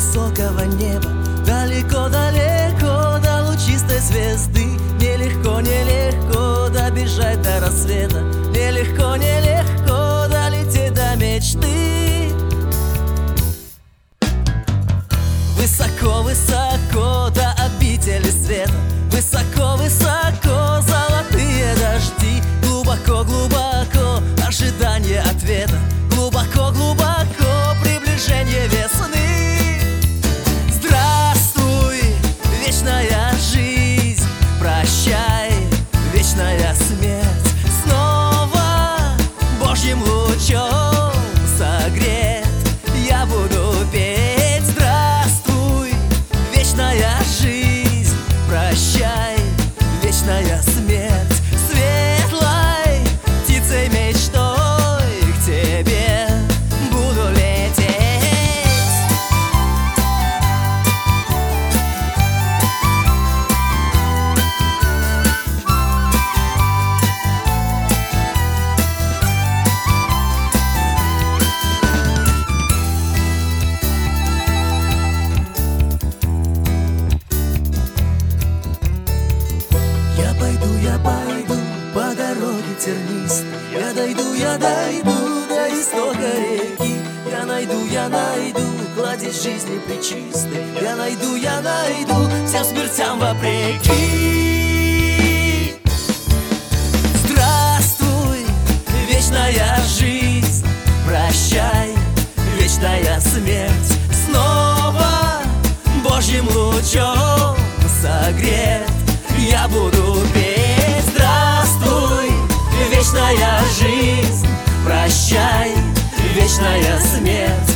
высокого неба, далеко-далеко до лучистой звезды. Нелегко, нелегко добежать до рассвета, нелегко, нелегко долететь до мечты. Высоко-высоко до обители света, высоко-высоко золотые дожди. Глубоко-глубоко ожидание ответа, глубоко-глубоко приближение весны. Здравствуй, вечная жизнь, прощай, вечная смерть. Снова Божьим лучом согрет, я буду петь. Здравствуй, вечная жизнь, прощай, вечная смерть. Светлой птицей мечтой к тебе буду лететь. Я пойду по дороге тернистой, я дойду до истока реки. Я найду кладезь жизни пречистой, я найду всем смертям вопреки. Здравствуй, вечная жизнь, прощай, вечная смерть. Снова Божьим лучом согрет, я буду петь. Здравствуй, вечная жизнь, прощай, вечная смерть.